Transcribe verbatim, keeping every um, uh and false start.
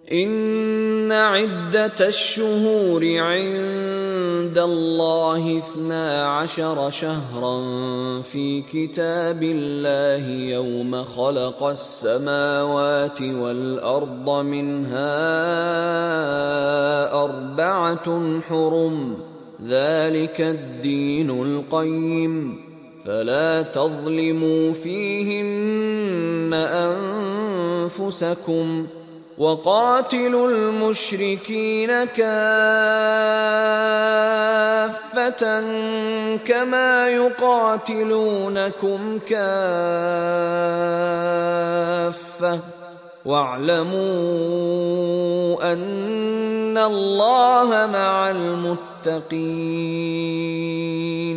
إن عدة الشهور عند الله اثنا عشر شهرا في كتاب الله يوم خلق السماوات والأرض منها أربعة حرم ذلك الدين القيم فلا تظلموا فيهن أنفسكم وقاتلوا المشركين كافة كما يقاتلونكم كافة واعلموا أن الله مع المتقين